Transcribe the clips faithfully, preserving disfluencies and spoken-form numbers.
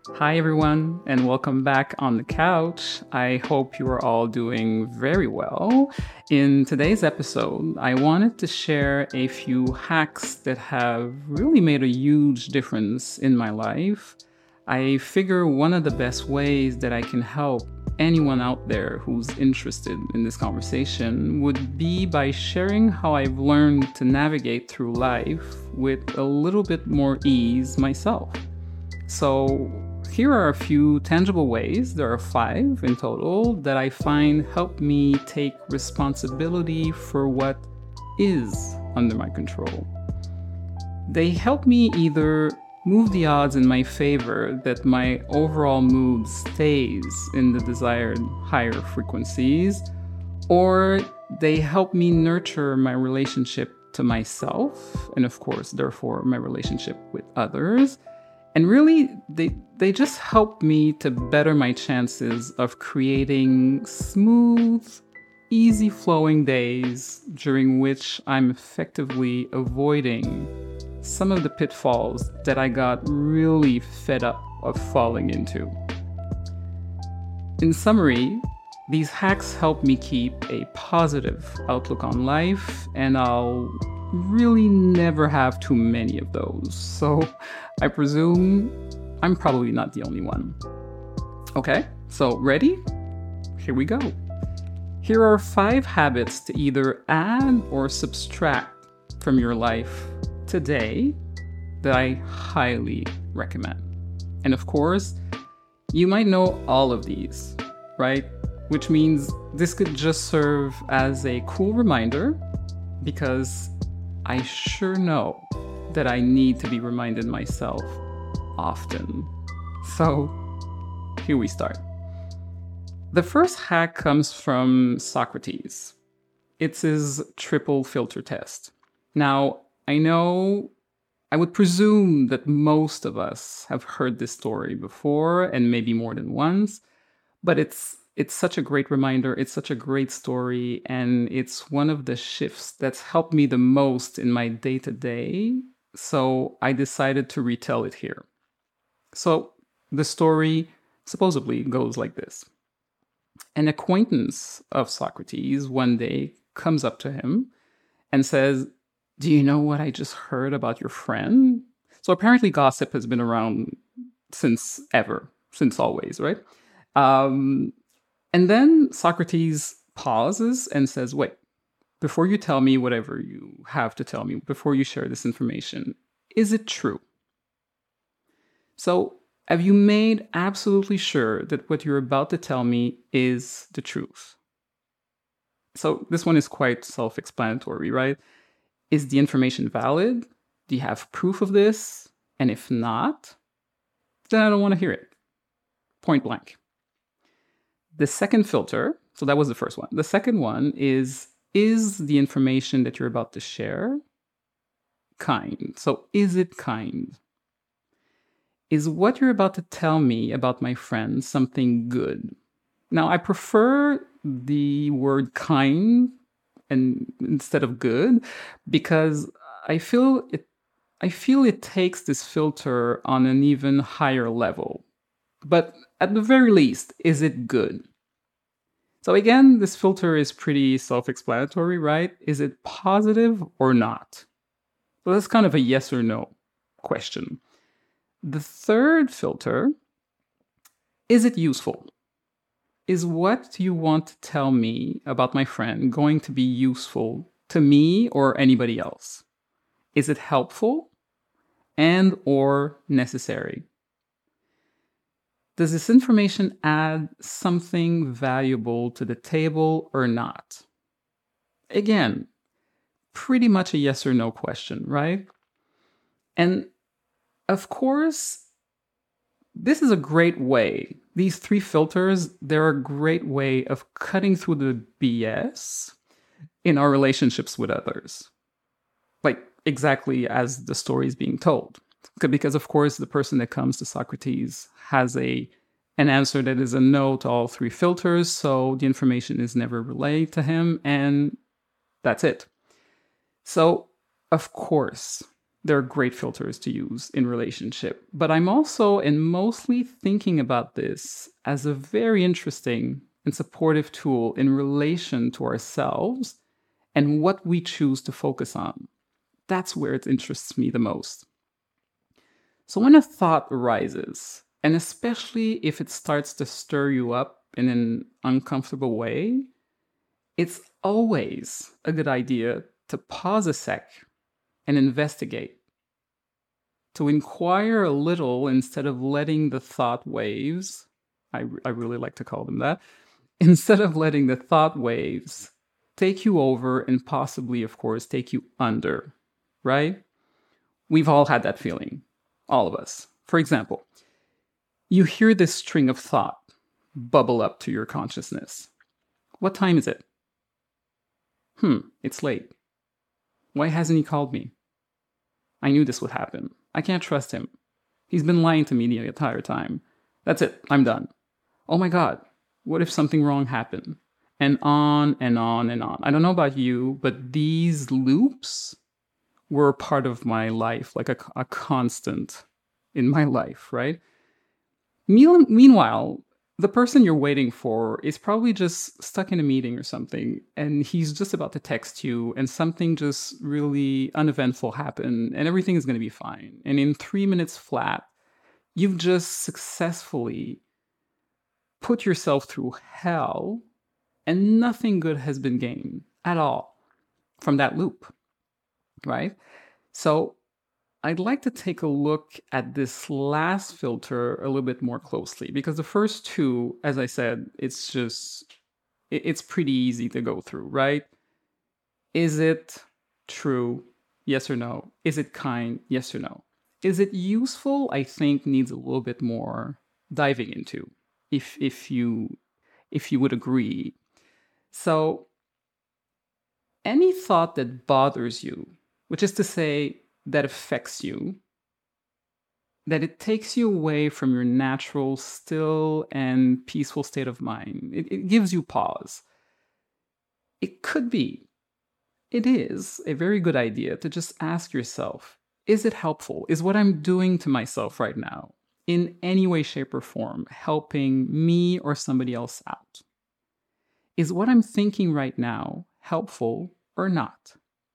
Hi, everyone, and welcome back on the couch. I hope you are all doing very well. In today's episode, I wanted to share a few hacks that have really made a huge difference in my life. I figure one of the best ways that I can help anyone out there who's interested in this conversation would be by sharing how I've learned to navigate through life with a little bit more ease myself. So, here are a few tangible ways, there are five in total, that I find help me take responsibility for what is under my control. They help me either move the odds in my favor that my overall mood stays in the desired higher frequencies, or they help me nurture my relationship to myself, and of course, therefore, my relationship with others. And really, they, they just help me to better my chances of creating smooth, easy flowing days during which I'm effectively avoiding some of the pitfalls that I got really fed up of falling into. In summary, these hacks help me keep a positive outlook on life, and I'll really never have too many of those. So I presume I'm probably not the only one. Okay, so ready? Here we go. Here are five habits to either add or subtract from your life today that I highly recommend. And of course, you might know all of these, right? Which means this could just serve as a cool reminder, because I sure know that I need to be reminded myself often. So, here we start. The first hack comes from Socrates. It's his triple filter test. Now, I know, I would presume that most of us have heard this story before, and maybe more than once, but it's It's such a great reminder, it's such a great story, and it's one of the shifts that's helped me the most in my day-to-day, so I decided to retell it here. So, the story supposedly goes like this. An acquaintance of Socrates one day comes up to him and says, "Do you know what I just heard about your friend?" So apparently gossip has been around since ever, since always, right? Um... And then Socrates pauses and says, wait, before you tell me whatever you have to tell me, before you share this information, is it true? So, have you made absolutely sure that what you're about to tell me is the truth? So, this one is quite self-explanatory, right? Is the information valid? Do you have proof of this? And if not, then I don't want to hear it. Point blank. The second filter, so that was the first one. The second one is, is the information that you're about to share kind? So is it kind? Is what you're about to tell me about my friend something good? Now, I prefer the word kind and instead of good, because I feel it, I feel it takes this filter on an even higher level. But at the very least, is it good? So again, this filter is pretty self-explanatory, right? Is it positive or not? So that's kind of a yes or no question. The third filter, is it useful? Is what you want to tell me about my friend going to be useful to me or anybody else? Is it helpful and or necessary? Does this information add something valuable to the table or not? Again, pretty much a yes or no question, right? And of course, this is a great way. These three filters, they're a great way of cutting through the B S in our relationships with others. Like exactly as the story is being told. Because of course, the person that comes to Socrates has a an answer that is a no to all three filters, so the information is never relayed to him, and that's it. So, of course, They're great filters to use in relationship. But I'm also and mostly thinking about this as a very interesting and supportive tool in relation to ourselves and what we choose to focus on. That's where it interests me the most. So when a thought arises, and especially if it starts to stir you up in an uncomfortable way, it's always a good idea to pause a sec and investigate, to inquire a little instead of letting the thought waves, I, I really like to call them that, instead of letting the thought waves take you over and possibly, of course, take you under, right? We've all had that feeling, all of us. For example, you hear this string of thought bubble up to your consciousness. What time is it? Hmm, it's late. Why hasn't he called me? I knew this would happen. I can't trust him. He's been lying to me the entire time. That's it. I'm done. Oh my God. What if something wrong happened? And on and on and on. I don't know about you, but these loops were a part of my life, like a, a constant in my life, right? Meanwhile, the person you're waiting for is probably just stuck in a meeting or something, and he's just about to text you, and something just really uneventful happened, and everything is going to be fine. And in three minutes flat, you've just successfully put yourself through hell, and nothing good has been gained at all from that loop, right? So I'd like to take a look at this last filter a little bit more closely, because the first two, as I said, it's just, it's pretty easy to go through, right? Is it true? Yes or no? Is it kind? Yes or no? Is it useful? I think needs a little bit more diving into, if if you if you would agree. So any thought that bothers you, which is to say, that affects you, that it takes you away from your natural, still, and peaceful state of mind. It, it gives you pause. It could be, it is a very good idea to just ask yourself, is it helpful? Is what I'm doing to myself right now, in any way, shape, or form, helping me or somebody else out? Is what I'm thinking right now helpful or not?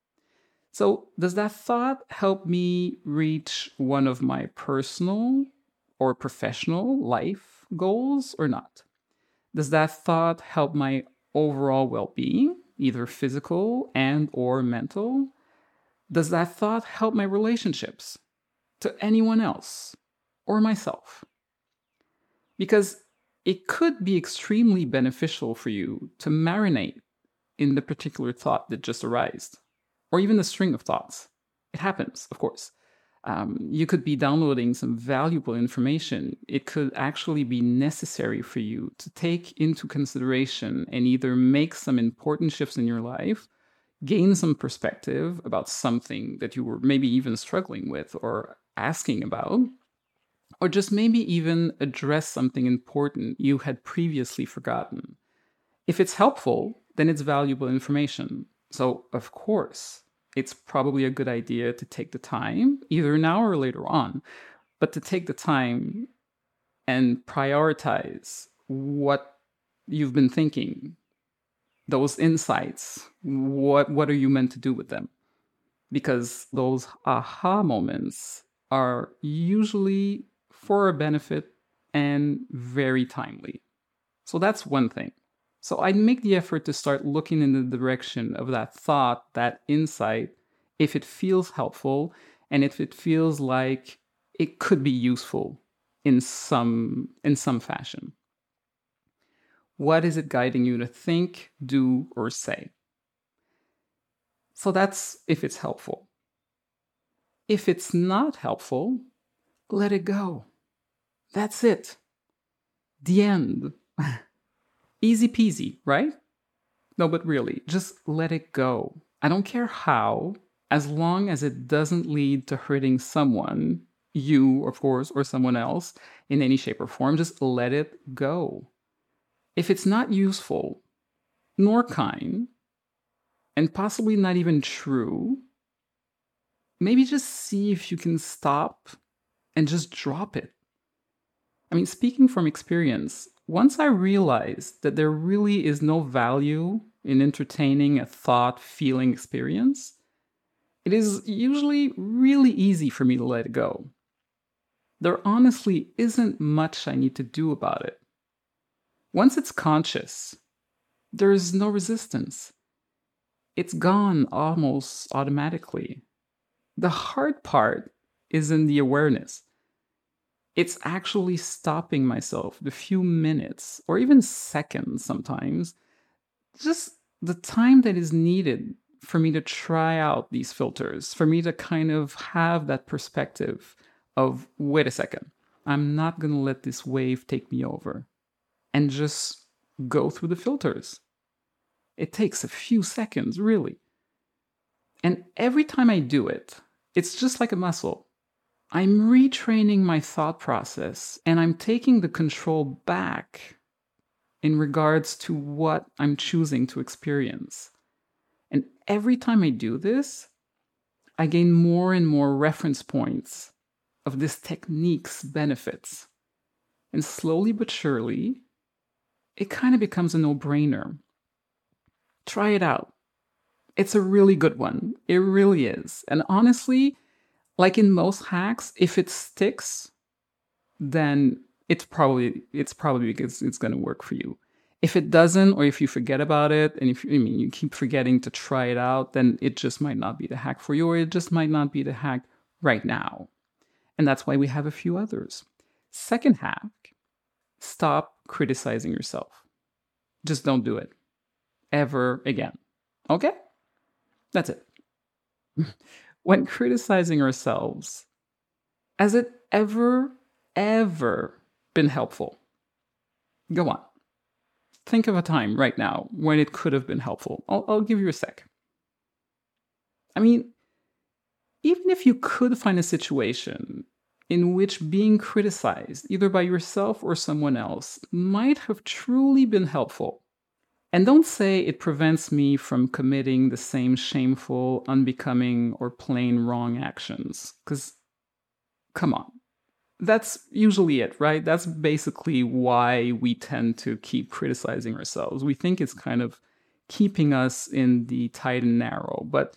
So does that thought help me reach one of my personal or professional life goals or not? Does that thought help my overall well-being, either physical and or mental? Does that thought help my relationships to anyone else or myself? Because it could be extremely beneficial for you to marinate in the particular thought that just arose, or even the string of thoughts. It happens, of course. Um, you could be downloading some valuable information. It could actually be necessary for you to take into consideration and either make some important shifts in your life, gain some perspective about something that you were maybe even struggling with or asking about, or just maybe even address something important you had previously forgotten. If it's helpful, then it's valuable information. So, of course, it's probably a good idea to take the time, either now or later on, but to take the time and prioritize what you've been thinking, those insights. What, what are you meant to do with them? Because those aha moments are usually for a benefit and very timely. So that's one thing. So I'd make the effort to start looking in the direction of that thought, that insight, if it feels helpful and if it feels like it could be useful in some in some fashion. What is it guiding you to think, do, or say? So that's if it's helpful. If it's not helpful, let it go. That's it. The end. Easy peasy, right? No, but really, just let it go. I don't care how, as long as it doesn't lead to hurting someone, you, of course, or someone else, in any shape or form, just let it go. If it's not useful, nor kind, and possibly not even true, maybe just see if you can stop and just drop it. I mean, speaking from experience, once I realized that there really is no value in entertaining a thought, feeling experience, it is usually really easy for me to let it go. There honestly isn't much I need to do about it. Once it's conscious, there is no resistance. It's gone almost automatically. The hard part is in the awareness. It's actually stopping myself the few minutes or even seconds sometimes, just the time that is needed for me to try out these filters, for me to kind of have that perspective of, wait a second, I'm not going to let this wave take me over, and just go through the filters. It takes a few seconds, really. And every time I do it, it's just like a muscle. I'm retraining my thought process, and I'm taking the control back in regards to what I'm choosing to experience. And every time I do this, I gain more and more reference points of this technique's benefits. And slowly but surely, it kind of becomes a no-brainer. Try it out. It's a really good one. It really is. And honestly, like in most hacks, if it sticks, then it's probably it's probably because it's going to work for you. If it doesn't, or if you forget about it, and if you, I mean, you keep forgetting to try it out, then it just might not be the hack for you, or it just might not be the hack right now. And that's why we have a few others. Second hack, stop criticizing yourself. Just don't do it ever again. Okay? That's it. When criticizing ourselves, has it ever, ever been helpful? Go on. Think of a time right now when it could have been helpful. I'll, I'll give you a sec. I mean, even if you could find a situation in which being criticized, either by yourself or someone else, might have truly been helpful, and don't say it prevents me from committing the same shameful, unbecoming, or plain wrong actions. Because, come on. That's usually it, right? That's basically why we tend to keep criticizing ourselves. We think it's kind of keeping us in the tight and narrow, but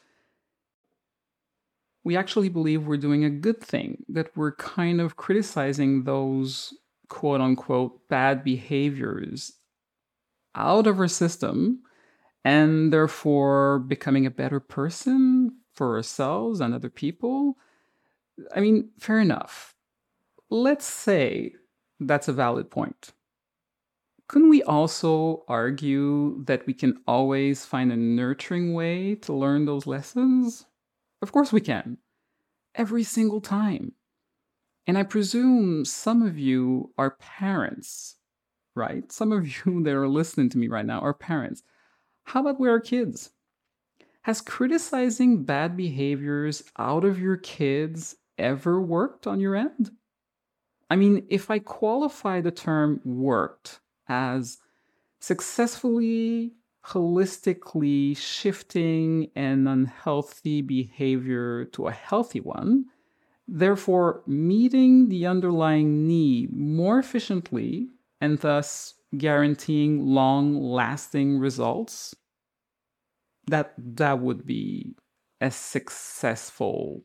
we actually believe we're doing a good thing, that we're kind of criticizing those quote unquote bad behaviors out of our system, and therefore becoming a better person for ourselves and other people. I mean, fair enough. Let's say that's a valid point. Couldn't we also argue that we can always find a nurturing way to learn those lessons? Of course we can. Every single time. And I presume some of you are parents, right? Some of you that are listening to me right now are parents. How about we are kids? Has criticizing bad behaviors out of your kids ever worked on your end? I mean, if I qualify the term worked as successfully, holistically shifting an unhealthy behavior to a healthy one, therefore meeting the underlying need more efficiently and thus guaranteeing long-lasting results, that that would be a successful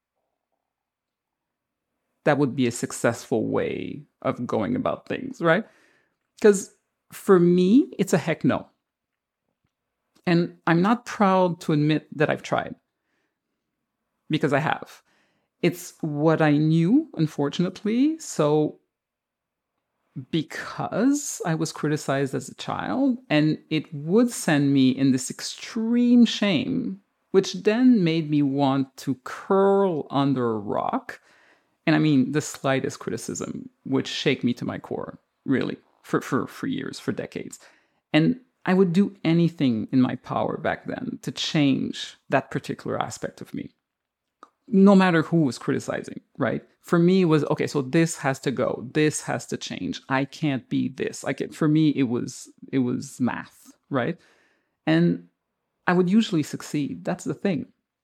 that would be a successful way of going about things, right? Because for me, it's a heck no. And I'm not proud to admit that I've tried, because I have. It's what I knew, unfortunately. So because I was criticized as a child, and it would send me in this extreme shame, which then made me want to curl under a rock. And I mean, the slightest criticism would shake me to my core, really, for, for, for years, for decades. And I would do anything in my power back then to change that particular aspect of me, no matter who was criticizing, right? For me, it was, okay, so this has to go. This has to change. I can't be this. I can, for me, it was, it was math, right? And I would usually succeed. That's the thing.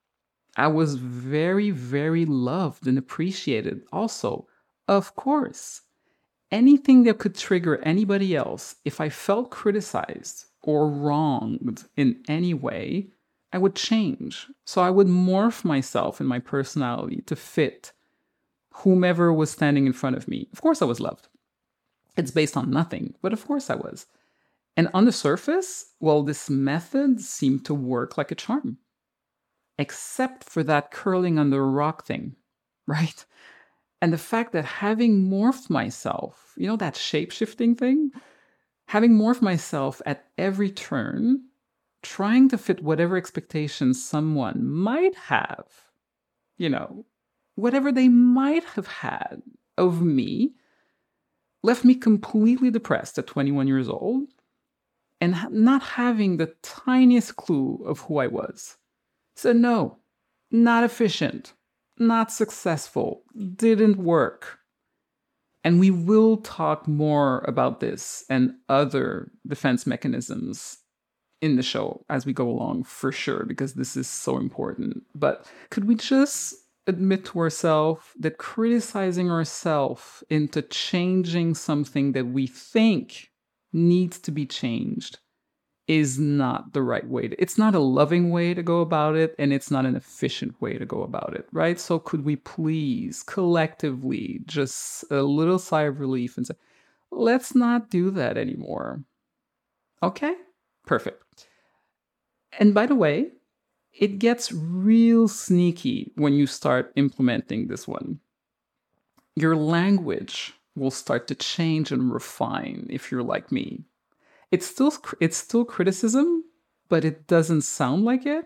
I was very, very loved and appreciated also. Of course, anything that could trigger anybody else, if I felt criticized or wronged in any way, I would change. So I would morph myself and my personality to fit whomever was standing in front of me. Of course, I was loved. It's based on nothing, but of course I was. And on the surface, well, this method seemed to work like a charm, except for that curling under a rock thing, right? And the fact that having morphed myself, you know, that shape shifting thing, having morphed myself at every turn, trying to fit whatever expectations someone might have, you know, whatever they might have had of me, left me completely depressed at twenty-one years old and not having the tiniest clue of who I was. So no, not efficient, not successful, didn't work. And we will talk more about this and other defense mechanisms in the show as we go along, for sure, because this is so important. But could we just admit to ourselves that criticizing ourselves into changing something that we think needs to be changed is not the right way to, it's not a loving way to go about it, and it's not an efficient way to go about it, right? So could we please collectively just a little sigh of relief and say, let's not do that anymore. Okay? Perfect. And by the way, it gets real sneaky when you start implementing this one. Your language will start to change and refine if you're like me. It's still it's still criticism, but it doesn't sound like it.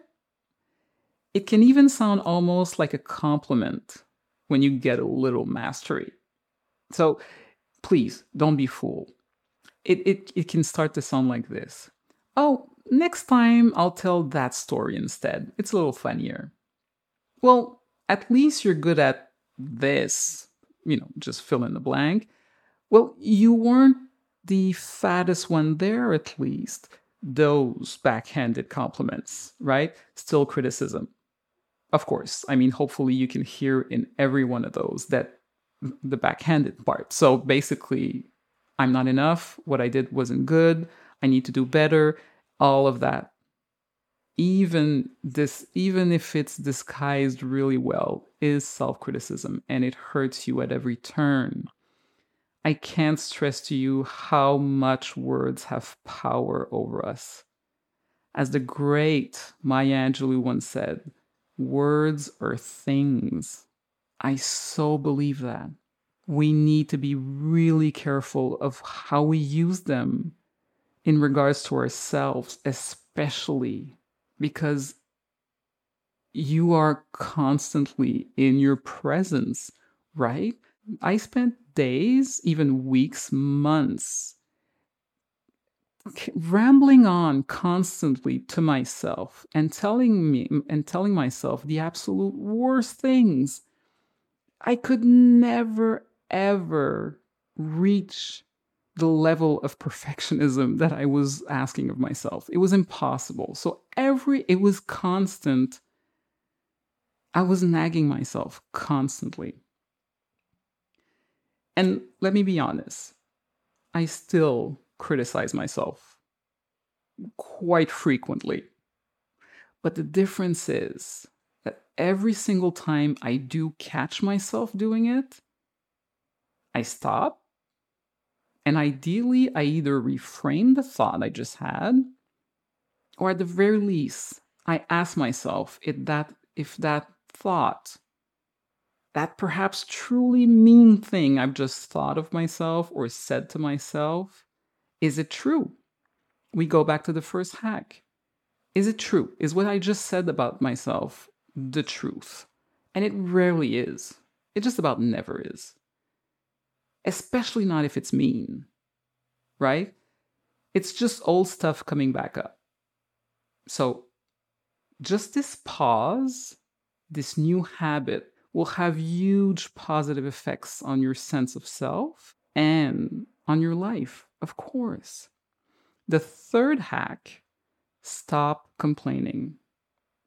It can even sound almost like a compliment when you get a little mastery. So please don't be fooled. It, it, it can start to sound like this. Oh, next time I'll tell that story instead. It's a little funnier. Well, at least you're good at this, you know, just fill in the blank. Well, you weren't the fattest one there, at least. Those backhanded compliments, right? Still criticism. Of course. I mean, hopefully you can hear in every one of those that the backhanded part. So basically, I'm not enough. What I did wasn't good. I need to do better. All of that. Even this, even if it's disguised really well, is self-criticism, and it hurts you at every turn. I can't stress to you how much words have power over us. As the great Maya Angelou once said, words are things. I so believe that. We need to be really careful of how we use them in regards to ourselves, especially because you are constantly in your presence, right? I spent days, even weeks, months, rambling on constantly to myself and telling me and telling myself the absolute worst things. I could never, ever reach the level of perfectionism that I was asking of myself. It was impossible. So every, it was constant. I was nagging myself constantly. And let me be honest, I still criticize myself quite frequently. But the difference is that every single time I do catch myself doing it, I stop. And ideally, I either reframe the thought I just had, or at the very least, I ask myself if that, if that thought, that perhaps truly mean thing I've just thought of myself or said to myself, is it true? We go back to the first hack. Is it true? Is what I just said about myself the truth? And it rarely is. It just about never is. Especially not if it's mean, right? It's just old stuff coming back up. So just this pause, this new habit will have huge positive effects on your sense of self and on your life, of course. The third hack, stop complaining.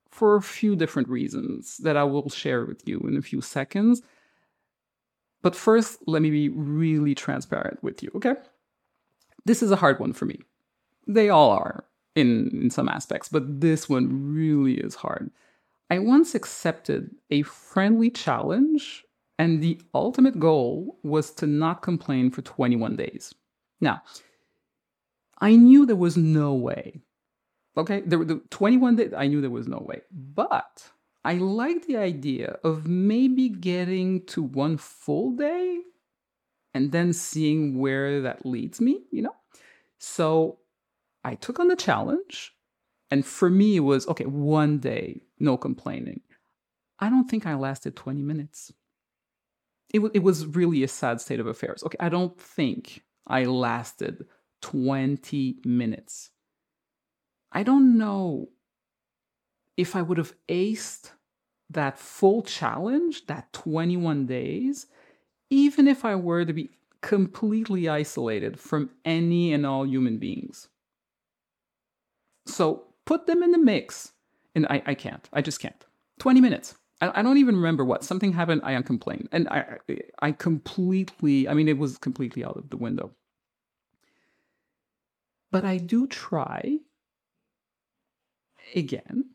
for a few different reasons that I will share with you in a few seconds. But first, let me be really transparent with you, okay? This is a hard one for me. They all are in, in some aspects, but this one really is hard. I once accepted a friendly challenge, and the ultimate goal was to not complain for twenty-one days. Now, I knew there was no way. Okay, there were the twenty-one days, I knew there was no way. But I liked the idea of maybe getting to one full day and then seeing where that leads me, you know? So I took on the challenge. And for me, it was, okay, one day, no complaining. I don't think I lasted twenty minutes. It, w- it was really a sad state of affairs. Okay, I don't think I lasted twenty minutes. I don't know if I would have aced that full challenge, that twenty-one days, even if I were to be completely isolated from any and all human beings. So put them in the mix. And I, I can't. I just can't. twenty minutes. I, I don't even remember what. Something happened. I uncomplained. And I, I completely, I mean, it was completely out of the window. But I do try again.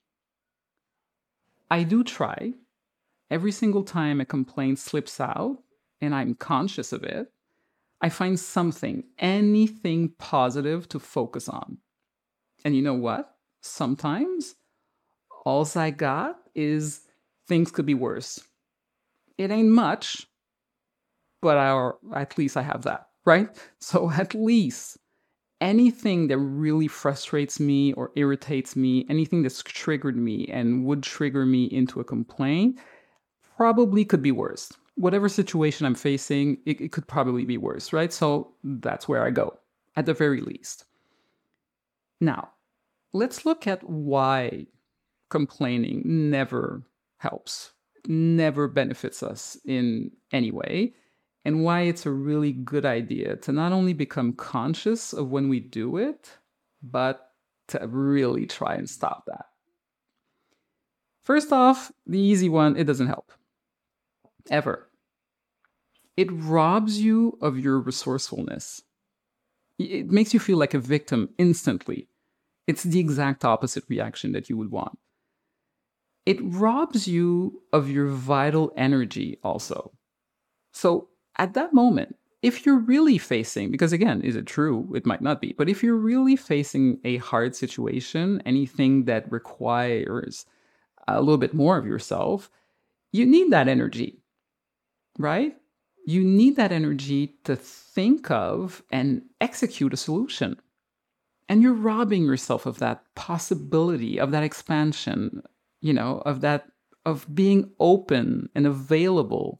I do try every single time a complaint slips out and I'm conscious of it, I find something, anything positive to focus on. And you know what? Sometimes all I got is things could be worse. It ain't much, but I, at least I have that, right? So at least anything that really frustrates me or irritates me, anything that's triggered me and would trigger me into a complaint, probably could be worse. Whatever situation I'm facing, it, it could probably be worse, right? So that's where I go, at the very least. Now, let's look at why complaining never helps, never benefits us in any way, and why it's a really good idea to not only become conscious of when we do it, but to really try and stop that. First off, the easy one, it doesn't help. Ever. It robs you of your resourcefulness. It makes you feel like a victim instantly. It's the exact opposite reaction that you would want. It robs you of your vital energy also. So at that moment, if you're really facing, because again, is it true? It might not be, but if you're really facing a hard situation, anything that requires a little bit more of yourself, you need that energy, right? You need that energy to think of and execute a solution. And you're robbing yourself of that possibility, of that expansion, you know, of that, of being open and available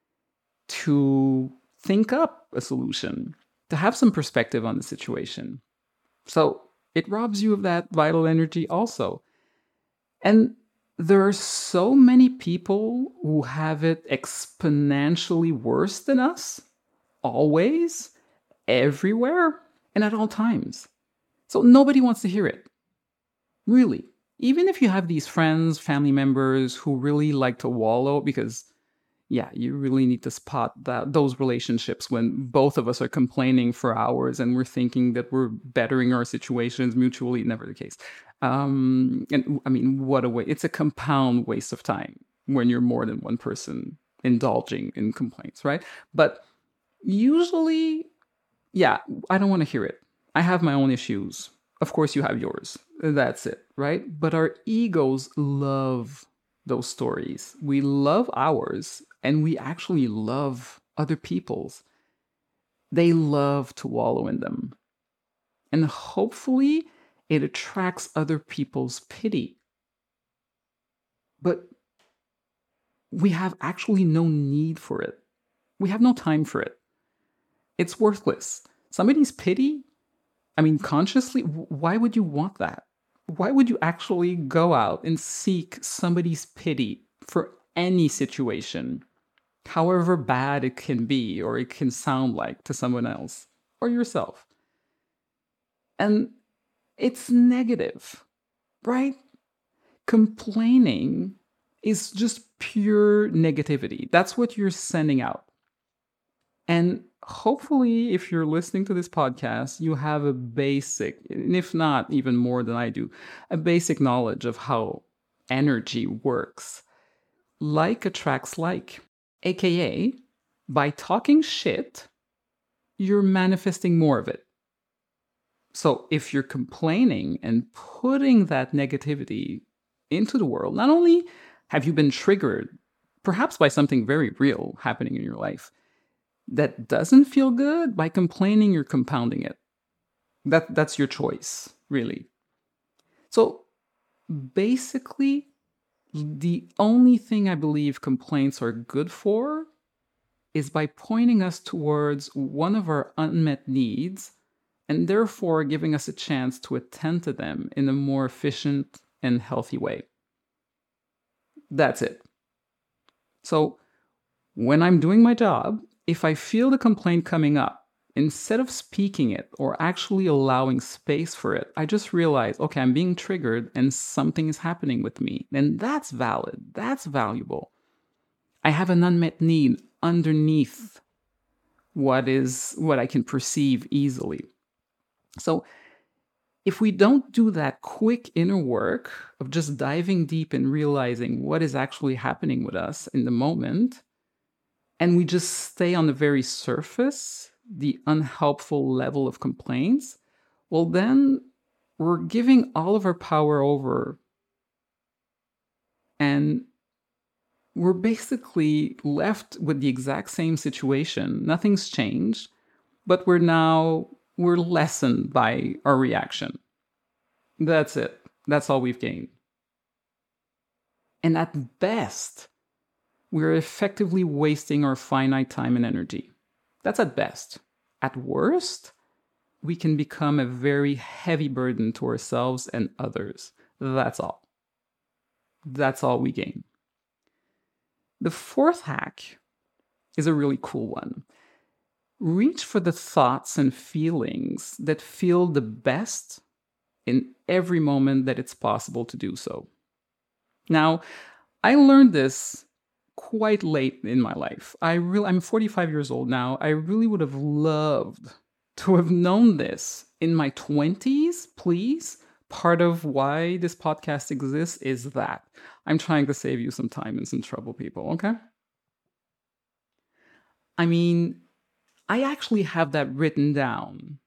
to think up a solution, to have some perspective on the situation. So it robs you of that vital energy also. And there are so many people who have it exponentially worse than us, always, everywhere, and at all times. So nobody wants to hear it. Really. Even if you have these friends, family members who really like to wallow, because, yeah, you really need to spot that those relationships when both of us are complaining for hours and we're thinking that we're bettering our situations mutually, never the case. Um, and I mean, what a way. It's a compound waste of time when you're more than one person indulging in complaints, right? But usually, yeah, I don't want to hear it. I have my own issues. Of course, you have yours. That's it, right? But our egos love those stories. We love ours, and we actually love other people's. They love to wallow in them. And hopefully, it attracts other people's pity. But we have actually no need for it. We have no time for it. It's worthless. Somebody's pity, I mean, consciously, why would you want that? Why would you actually go out and seek somebody's pity for any situation, however bad it can be or it can sound like to someone else or yourself? And it's negative, right? complaining is just pure negativity. That's what you're sending out. And hopefully, if you're listening to this podcast, you have a basic, and if not even more than I do, a basic knowledge of how energy works. Like attracts like, aka by talking shit, you're manifesting more of it. So if you're complaining and putting that negativity into the world, not only have you been triggered, perhaps by something very real happening in your life that doesn't feel good, by complaining, you're compounding it. That, that's your choice, really. So basically, the only thing I believe complaints are good for is by pointing us towards one of our unmet needs and therefore giving us a chance to attend to them in a more efficient and healthy way. That's it. So when I'm doing my job, if I feel the complaint coming up, instead of speaking it or actually allowing space for it, I just realize, okay, I'm being triggered and something is happening with me. And that's valid. That's valuable. I have an unmet need underneath what is what I can perceive easily. So if we don't do that quick inner work of just diving deep and realizing what is actually happening with us in the moment, and we just stay on the very surface, the unhelpful level of complaints, well, then we're giving all of our power over. And we're basically left with the exact same situation. Nothing's changed, but we're now, we're lessened by our reaction. That's it. That's all we've gained. And at best, we're effectively wasting our finite time and energy. That's at best. At worst, we can become a very heavy burden to ourselves and others. That's all. That's all we gain. The fourth hack is a really cool one. Reach for the thoughts and feelings that feel the best in every moment that it's possible to do so. Now, I learned this quite late in my life. I really, I'm forty-five years old now. I really would have loved to have known this in my twenties, please. Part of why this podcast exists is that I'm trying to save you some time and some trouble, people, okay? I mean, I actually have that written down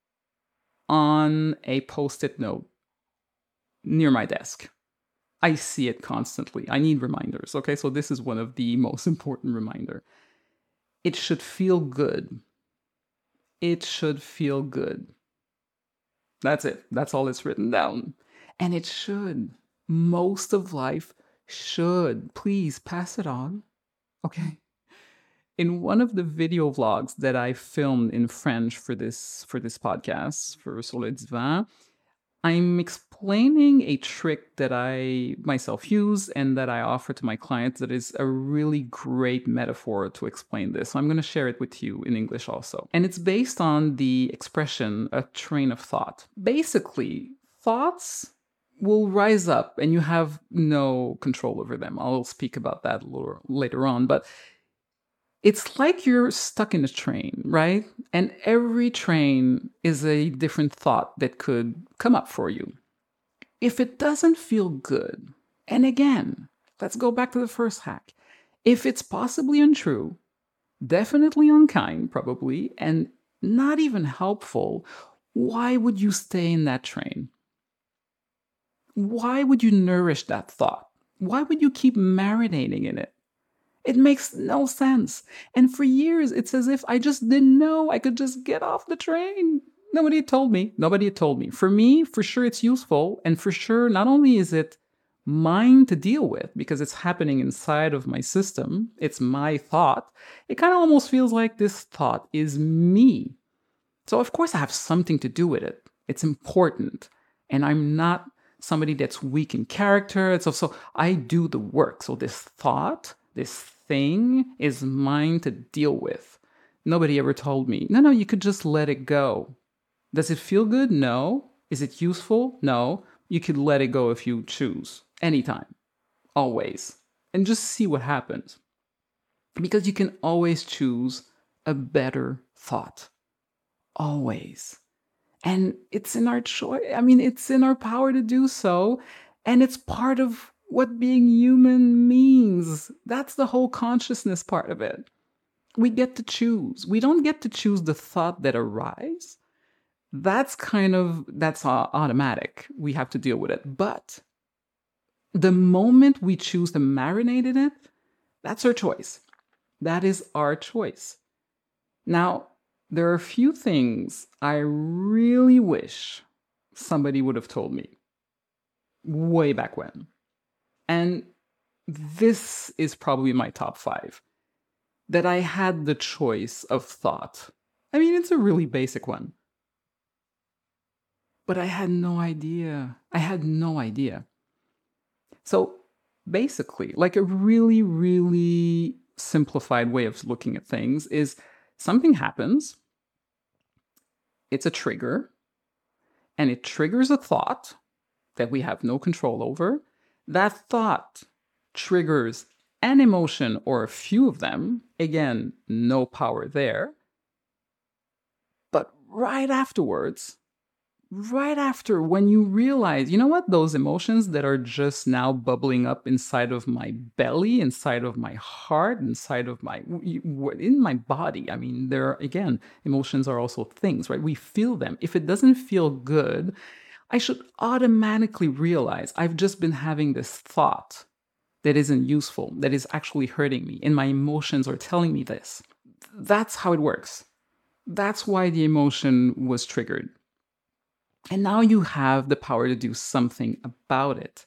on a post-it note near my desk. I see it constantly. I need reminders, okay? So this is one of the most important reminders. It should feel good. It should feel good. That's it. That's all it's written down. And it should. Most of life should. Please pass it on. Okay? In one of the video vlogs that I filmed in French for this for this podcast, for Sur le Divan, I'm explaining a trick that I myself use and that I offer to my clients that is a really great metaphor to explain this. So I'm going to share it with you in English also. And it's based on the expression, a train of thought. Basically, thoughts will rise up and you have no control over them. I'll speak about that a little later on, but it's like you're stuck in a train, right? And every train is a different thought that could come up for you. If it doesn't feel good, and again, let's go back to the first hack. If it's possibly untrue, definitely unkind, probably, and not even helpful, why would you stay in that train? Why would you nourish that thought? Why would you keep marinating in it? It makes no sense. And for years, it's as if I just didn't know I could just get off the train. Nobody had told me. Nobody had told me. For me, for sure, it's useful. And for sure, not only is it mine to deal with, because it's happening inside of my system, it's my thought, it kind of almost feels like this thought is me. So of course, I have something to do with it. It's important. And I'm not somebody that's weak in character. So, so I do the work. So this thought, this thing is mine to deal with. Nobody ever told me, no, no, you could just let it go. Does it feel good? No. Is it useful? No. You could let it go if you choose. anytime, always, and just see what happens. Because you can always choose a better thought. Always. And it's in our choice. I mean, it's in our power to do so. And it's part of what being human means. That's the whole consciousness part of it. We get to choose. We don't get to choose the thought that arises. That's kind of, that's automatic. We have to deal with it. But the moment we choose to marinate in it, that's our choice. That is our choice. Now, there are a few things I really wish somebody would have told me way back when. And this is probably my top five. That I had the choice of thought. I mean, it's a really basic one. But I had no idea. I had no idea. So basically, like a really, really simplified way of looking at things is something happens, it's a trigger, and it triggers a thought that we have no control over. That thought triggers an emotion or a few of them. Again, no power there. But right afterwards, right after, when you realize, you know what, those emotions that are just now bubbling up inside of my belly, inside of my heart, inside of my, in my body. I mean, there are, again, emotions are also things, right? We feel them. If it doesn't feel good, I should automatically realize I've just been having this thought that isn't useful, that is actually hurting me, and my emotions are telling me this. That's how it works. That's why the emotion was triggered. And now you have the power to do something about it.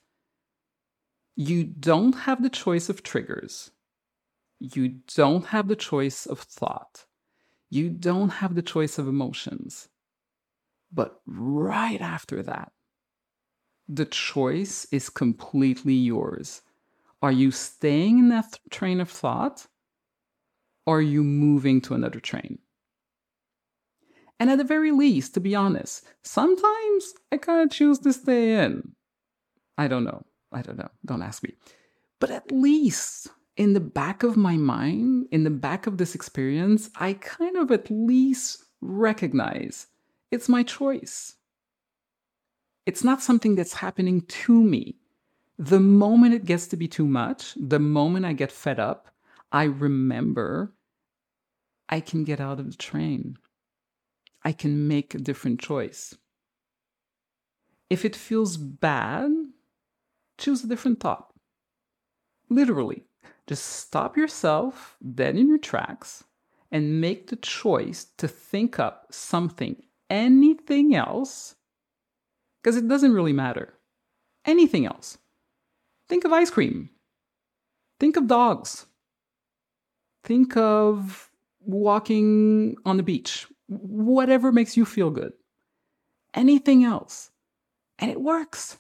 You don't have the choice of triggers. You don't have the choice of thought. You don't have the choice of emotions. But right after that, the choice is completely yours. Are you staying in that th- train of thought? Or are you moving to another train? And at the very least, to be honest, sometimes I kind of choose to stay in. I don't know. I don't know. Don't ask me. But at least in the back of my mind, in the back of this experience, I kind of at least recognize it's my choice. It's not something that's happening to me. The moment it gets to be too much, the moment I get fed up, I remember I can get out of the train. I can make a different choice. If it feels bad, choose a different thought. Literally, just stop yourself dead in your tracks and make the choice to think up something, anything else, because it doesn't really matter. Anything else. Think of ice cream. Think of dogs. Think of walking on the beach. Whatever makes you feel good. Anything else. And it works.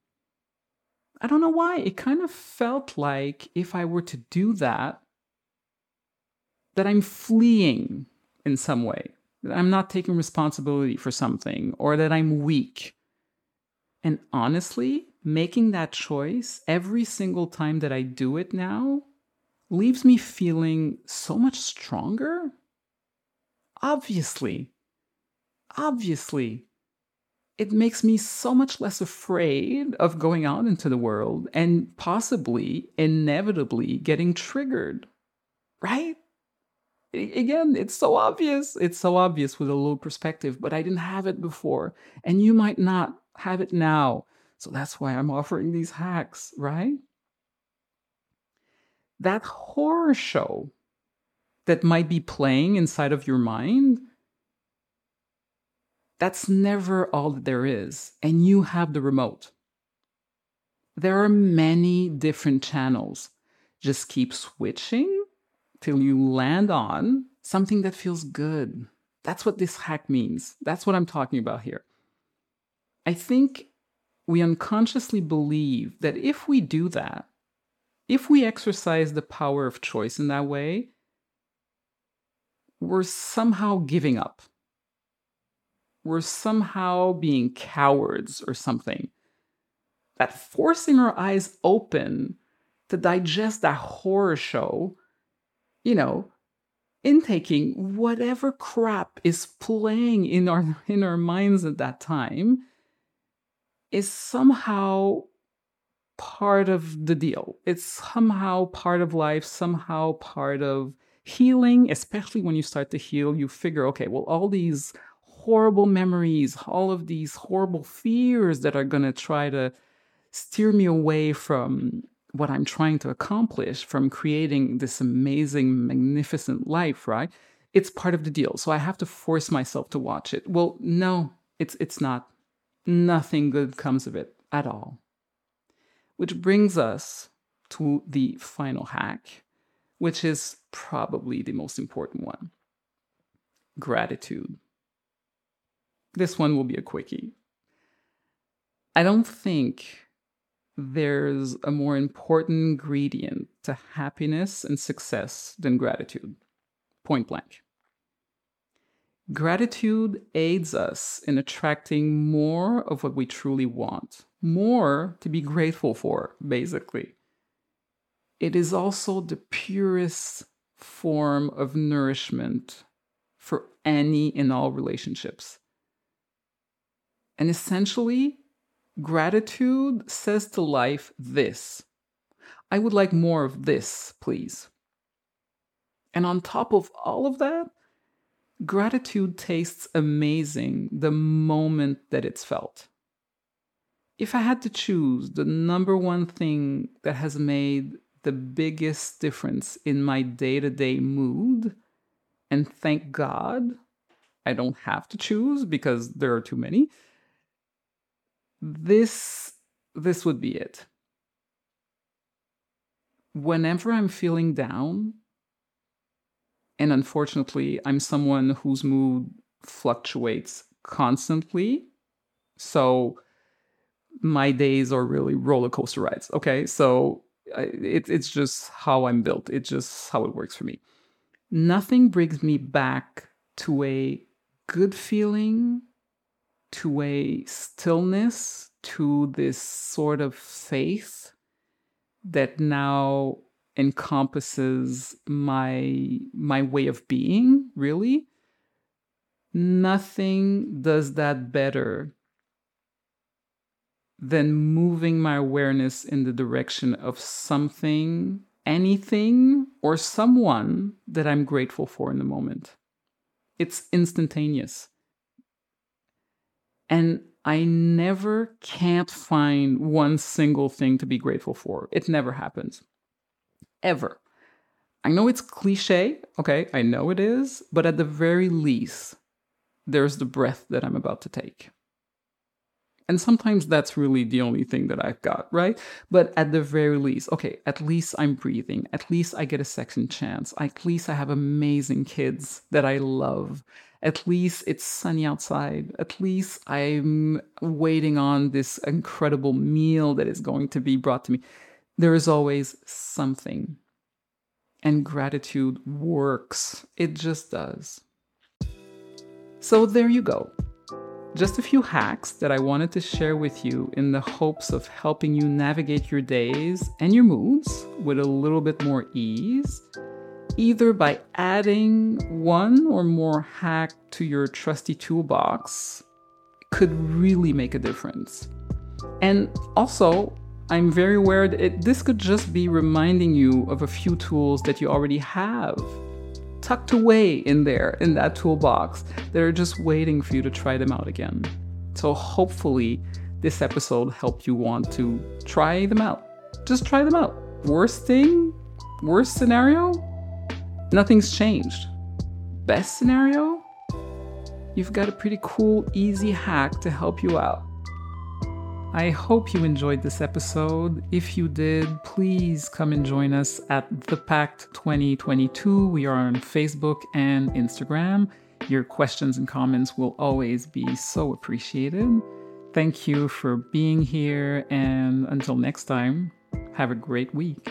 I don't know why. It kind of felt like if I were to do that, that I'm fleeing in some way. That I'm not taking responsibility for something, or that I'm weak. And honestly, making that choice every single time that I do it now leaves me feeling so much stronger. Obviously, obviously, it makes me so much less afraid of going out into the world and possibly, inevitably getting triggered, right? Again, it's so obvious. It's so obvious with a little perspective, but I didn't have it before. And you might not have it now. So that's why I'm offering these hacks, right? That horror show that might be playing inside of your mind, that's never all that there is. And you have the remote. There are many different channels. Just keep switching till you land on something that feels good. That's what this hack means. That's what I'm talking about here. I think we unconsciously believe that if we do that, if we exercise the power of choice in that way, we're somehow giving up. We're somehow being cowards or something. that forcing our eyes open to digest that horror show, you know, intaking whatever crap is playing in our in our minds at that time, is somehow part of the deal. It's somehow part of life, somehow part of healing, especially when you start to heal. You figure, okay, well, all these horrible memories, all of these horrible fears that are going to try to steer me away from what I'm trying to accomplish, from creating this amazing, magnificent life, right? It's part of the deal. So I have to force myself to watch it. Well, no, it's it's not. Nothing good comes of it at all. Which brings us to the final hack, which is probably the most important one. Gratitude. This one will be a quickie. I don't think there's a more important ingredient to happiness and success than gratitude. Point blank. Gratitude aids us in attracting more of what we truly want, more to be grateful for, basically. It is also the purest form of nourishment for any and all relationships. And essentially, gratitude says to life this: I would like more of this, please. And on top of all of that, gratitude tastes amazing the moment that it's felt. If I had to choose the number one thing that has made the biggest difference in my day-to-day mood, and thank God I don't have to choose because there are too many, this, this would be it. Whenever I'm feeling down, and unfortunately, I'm someone whose mood fluctuates constantly. So my days are really roller coaster rides. Okay, so it, it's just how I'm built. It's just how it works for me. Nothing brings me back to a good feeling, to a stillness, to this sort of faith that now encompasses my my way of being, really. Nothing does that better than moving my awareness in the direction of something, anything, or someone that I'm grateful for in the moment. It's instantaneous. And I never can't find one single thing to be grateful for. It never happens. Ever. I know it's cliche, okay, I know it is, but at the very least, there's the breath that I'm about to take. And sometimes that's really the only thing that I've got, right? But at the very least, okay, at least I'm breathing. At least I get a second chance. At least I have amazing kids that I love. At least it's sunny outside. At least I'm waiting on this incredible meal that is going to be brought to me. There is always something. And gratitude works. It just does. So there you go. Just a few hacks that I wanted to share with you in the hopes of helping you navigate your days and your moods with a little bit more ease, either by adding one or more hack to your trusty toolbox could really make a difference. And also, I'm very aware that it, this could just be reminding you of a few tools that you already have tucked away in there, in that toolbox, that are just waiting for you to try them out again. So hopefully this episode helped you want to try them out. Just try them out. Worst thing, worst scenario, nothing's changed. Best scenario, you've got a pretty cool, easy hack to help you out. I hope you enjoyed this episode. If you did, please come and join us at The Pact twenty twenty-two. We are on Facebook and Instagram. Your questions and comments will always be so appreciated. Thank you for being here, and until next time, have a great week.